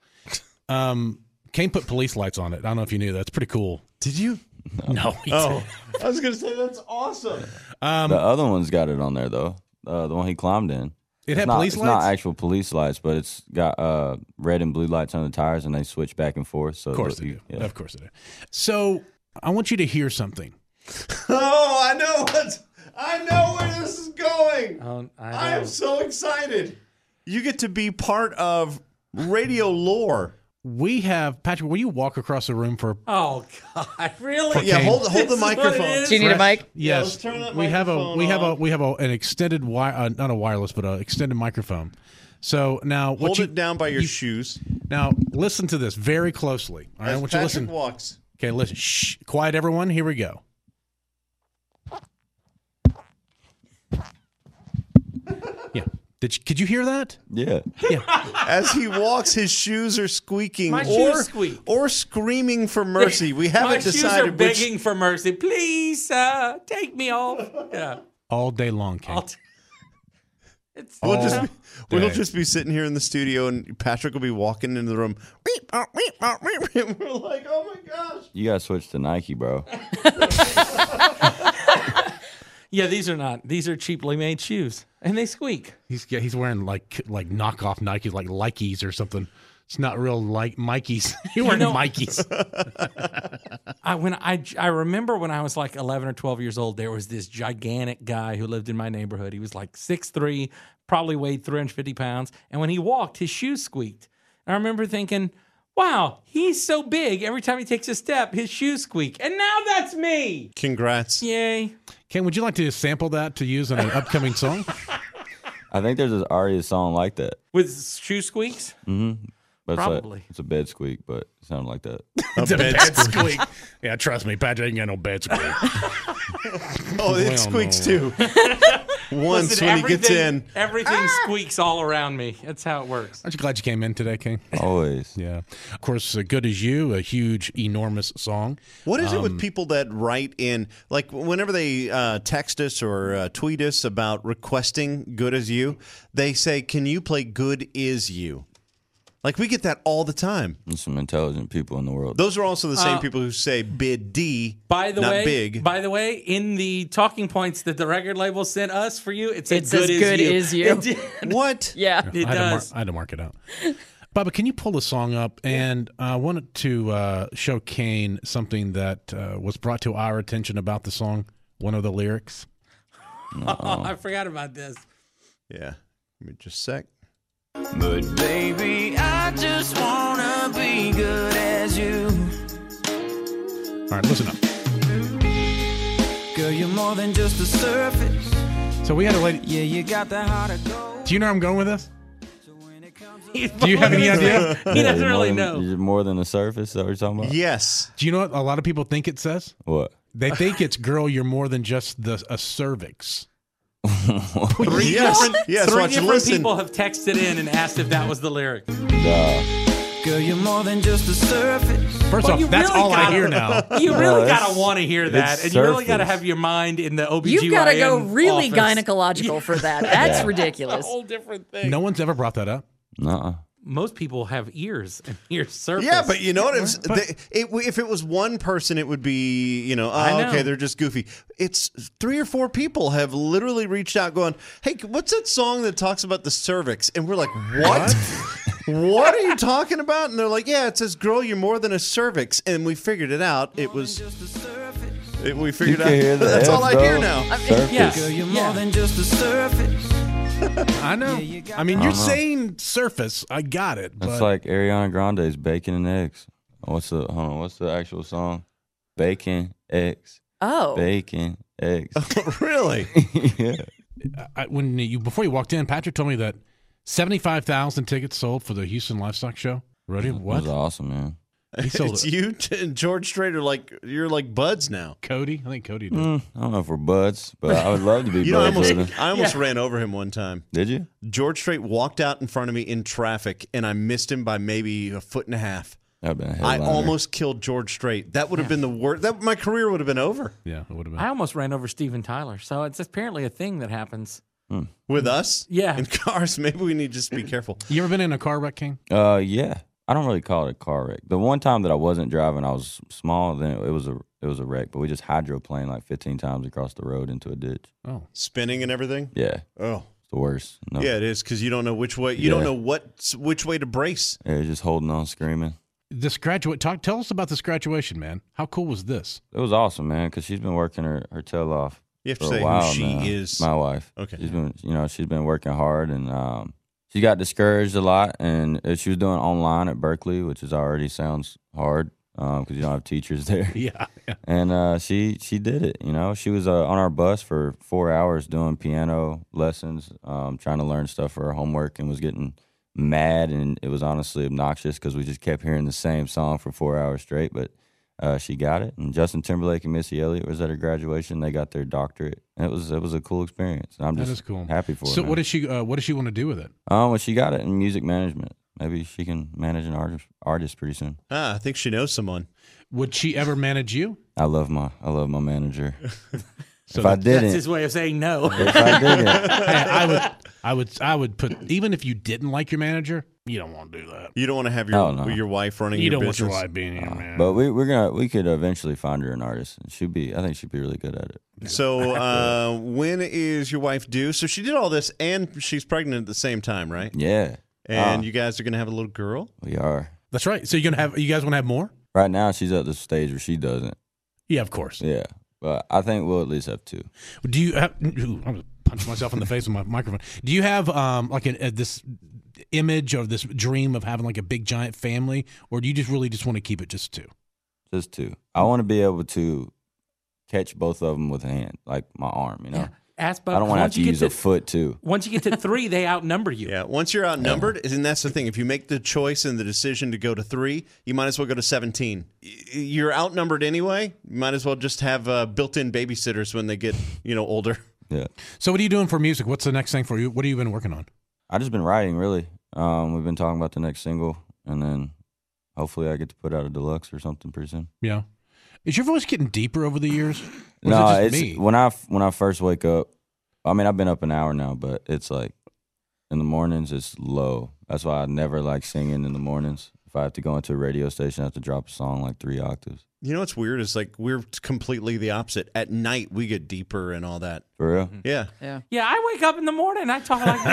Kane put police lights on it. I don't know if you knew that. It's pretty cool. Did you? No. he Oh, I was going to say that's awesome. The other one's got it on there, though. The one he climbed in. It had It's not- police it's lights? not actual police lights, but it's got red and blue lights on the tires, and they switch back and forth. So Of course they you- do. yeah. Of course they do. So I want you to hear something. Oh, I know where this is going. I am so excited. You get to be part of radio lore. We have Patrick. Will you walk across the room for? Oh God! Really? Yeah, Okay. hold This the is what it microphone. is? Do you need a mic? Yes, let's turn that we have microphone we have an extended not a wireless, but an extended microphone. So now, Hold it down by your shoes. Now listen to this very closely. All right, I As want you to Patrick listen. walks. Okay, listen. Shh, quiet, everyone. Here we go. Yeah. Could you hear that? Yeah. As he walks, his shoes are squeaking My or shoes squeak. or screaming for mercy. We My haven't shoes are decided which. begging for mercy. Please, take me off. Yeah. All day long, Kane. It's We'll just be sitting here in the studio, and Patrick will be walking into the room. And we're like, oh my gosh. You got to switch to Nike, bro. Yeah, these are not. These are cheaply made shoes, and they squeak. He's wearing like knockoff Nikes, like Likes or something. It's not real like Mikey's. You're wearing Mikey's. I remember when I was like 11 or 12 years old, there was this gigantic guy who lived in my neighborhood. He was like 6'3", probably weighed 350 pounds. And when he walked, his shoes squeaked. And I remember thinking, wow, he's so big. Every time he takes a step, his shoes squeak. And now that's me. Congrats. Yay. Ken, would you like to sample that to use in an upcoming song? I think there's already a song like that. With shoe squeaks? Mm-hmm. But Probably. It's a bed squeak, but it sounded like that. It's a bed squeak. Yeah, trust me, Patrick ain't got no bed squeak. Oh, it squeaks too. Once Listen, when he gets in. Everything squeaks all around me. That's how it works. Aren't you glad you came in today, King? Always. Yeah. Of course, Good As You, a huge, enormous song. What is it with people that write in, like whenever they text us or tweet us about requesting Good As You, they say, can you play Good Is You? Like, we get that all the time. There's some intelligent people in the world. Those are also the same people who say bid D, not big. By the way, in the talking points that the record label sent us for you, it said says Good Is You. It did. What? Yeah. It does. I had to mark it out. Bubba, can you pull the song up? And I wanted to show Kane something that was brought to our attention about the song, one of the lyrics. Oh, I forgot about this. Yeah. Give me just a sec. But baby, I just wanna be good as you. All right, listen up. Girl, you're more than just the surface. So we had a lady. Yeah, you got the heart of gold. Do you know where I'm going with this? Do you have any idea? He doesn't really than, know. You're more than the surface. Is that what you're talking about? Yes. Do you know what a lot of people think it says? What? They think it's, girl, you're more than just a cervix. Three Yes, different listen. people have texted in and asked if that was the lyric. Girl, you're more than just the surface. First Well, off, you that's really all I gotta- hear now. You really it's- gotta want to hear that, it's and you really gotta surface. have your mind in the OBGYN You've got to go really office. gynecological for that. That's It's a ridiculous. whole different thing. No one's ever brought that up. Nuh-uh. Most people have ears and ear surface. Yeah, but you know what? If it was one person, it would be, I know. okay, they're just goofy. It's 3 or 4 people have literally reached out going, hey, what's that song that talks about the cervix? And we're like, what? What are you talking about? And they're like, yeah, it says, girl, you're more than a cervix. And we figured it out. It was, we figured You can hear out. the That's F, all I though. hear now. Surface. Yeah. Girl, you're Yeah. more than just the surface. I know. I mean, you're saying surface. I got it. That's But like Ariana Grande's Bacon and Eggs. What's the actual song? Bacon, eggs. Oh. Bacon, eggs. Really? Yeah. before you walked in, Patrick told me that 75,000 tickets sold for the Houston Livestock Show. Roddy, That what? was awesome, man. He sold It's it. you and George Strait are like, you're like buds now. Cody? I think Cody did. I don't know if we're buds, but I would love to be You know, I buds with almost, him. I almost ran over him one time. Did you? George Strait walked out in front of me in traffic, and I missed him by maybe a foot and a half. That'd been a I headliner. almost killed George Strait. That would have been the worst. My career would have been over. Yeah, it would have been. I almost ran over Steven Tyler, so it's apparently a thing that happens. With us? Yeah. In cars, maybe we need to just be careful. You ever been in a car wreck, King? Yeah. I don't really call it a car wreck. The one time that I wasn't driving, I was small. Then it was a wreck. But we just hydroplaned like 15 times across the road into a ditch. Oh. Spinning and everything? Yeah, Oh. it's the worst. No. Yeah, it is, because you don't know which way. You don't Yeah. know which way to brace. Yeah, just holding on, screaming. Tell us about this graduation, man. How cool was this? It was awesome, man, because she's been working her tail off. You have to for say a while who she now. is. My wife. Okay. She's been working hard, and she got discouraged a lot, and she was doing online at Berkeley, which already sounds hard because you don't have teachers there. Yeah. And she did it. She was on our bus for 4 hours doing piano lessons, trying to learn stuff for her homework, and was getting mad, and it was honestly obnoxious because we just kept hearing the same song for 4 hours straight. But she got it, and Justin Timberlake and Missy Elliott was at her graduation. They got their doctorate. And it was a cool experience. And I'm That just is cool. happy for her. So man. what does she want to do with it? Well, she got it in music management. Maybe she can manage an artist pretty soon. I think she knows someone. Would she ever manage you? I love my manager. So if I That's didn't, his way of saying no. if I didn't, I would put, even if you didn't like your manager, you don't want to do that. You don't want to have Hell no. your wife running You your don't want business. your wife being your manager. but we could eventually find her an artist. I think she'd be really good at it. So when is your wife due? So she did all this, and she's pregnant at the same time, right? Yeah, And you guys are going to have a little girl? we are. That's right. So you guys want to have more? Right now, she's at the stage where she doesn't. Yeah, of course. Yeah, but I think we'll at least have 2. Do you have? Ooh, I'm gonna punch myself in the face with my microphone. Do you have like this image or this dream of having like a big giant family, or do you just really want to keep it just 2? Just 2. I want to be able to catch both of them with a hand, like my arm. You know, Ask I don't want to have to use a foot too. Once you get to 3, they outnumber you. Yeah, once you're outnumbered, and that's the thing. If you make the choice and the decision to go to 3, you might as well go to 17. You're outnumbered anyway. You might as well just have built-in babysitters when they get older. Yeah. So what are you doing for music? What's the next thing for you? What have you been working on? I just been writing really. We've been talking about the next single, and then hopefully I get to put out a deluxe or something pretty soon. Yeah. Is your voice getting deeper over the years? Or No, is it it's just me? when I first wake up. I mean, I've been up an hour now, but it's like in the mornings it's low. That's why I never like singing in the mornings. If I have to go into a radio station, I have to drop a song like 3 octaves. You know what's weird is like we're completely the opposite. At night we get deeper and all that. For real? Yeah. Yeah, I wake up in the morning. I talk like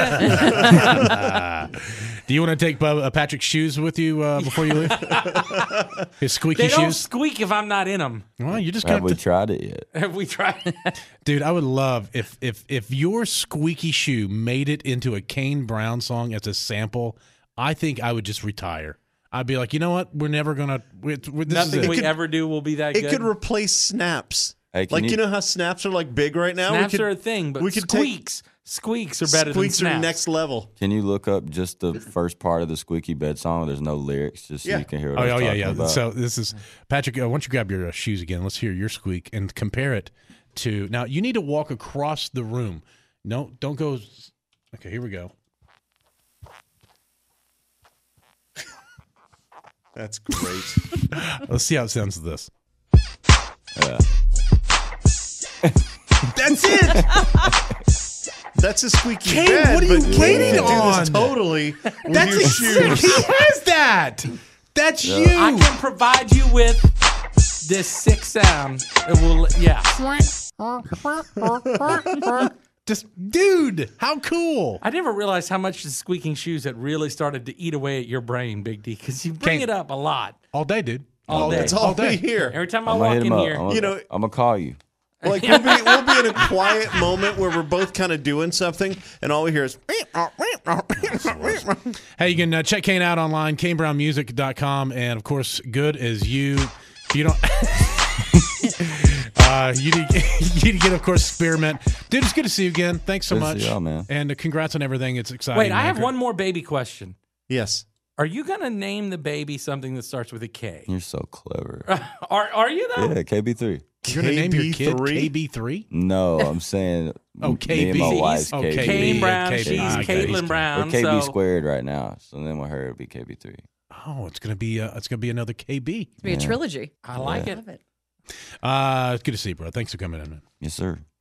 that. Do you want to take Patrick's shoes with you before you leave? His squeaky They don't shoes? squeak if I'm not in them. Well, you just Have got we to... tried it yet? Have we tried? Dude, I would love if your squeaky shoe made it into a Kane Brown song as a sample. I think I would just retire. I'd be like, you know what? We're never gonna. Nothing we ever do will be that It good. could replace snaps. Hey, Like you know how snaps are like big right now? Snaps are a thing, but we could squeaks are better squeaks than snaps. are next level. Can you look up just the first part of the Squeaky Bed song? There's no lyrics, just so Yeah. you can hear what Oh, I'm talking yeah. about. So this is Patrick. Why don't you grab your shoes again? Let's hear your squeak and compare it to. Now you need to walk across the room. No, don't go. Okay, here we go. That's great. Let's see how it sounds with this. Yeah. That's it. That's a squeaky Kane, bed. what are you but Kane waiting could do on? this totally with That's your shoes. He has that. That's you. I can provide you with this sick sound. It will, yeah. Just, dude, how cool. I never realized how much the squeaking shoes had really started to eat away at your brain, Big D, because you bring Kane. it up a lot. All day, dude. All day. That's all we hear. Every time I I'm gonna walk hit in him up. here, I'm gonna call you. Like we'll be in a quiet moment where we're both kind of doing something, and all we hear is. Hey, you can check Kane out online, KaneBrownMusic.com, and of course, Good As You. If you don't, you need to get, of course, Spearmint. Dude, it's good to see you again. Thanks so Good to much, see y'all, man. and congrats on everything. It's exciting. wait, I man. have one more baby question. Yes. Are you going to name the baby something that starts with a K? You're so clever. Are you, though? Yeah, KB3. You're going to name your kid KB3? KB3? No, I'm saying Oh, me and my KB. wife's Oh, KB. Kane Brown, KB. she's Ah, okay. Caitlin Brown. We're KB so squared right now, so then with her it'll be KB3. Oh, it's gonna be another KB. It's be a trilogy. I like it. Love it. It's good to see you, bro. Thanks for coming in, man. Yes, sir.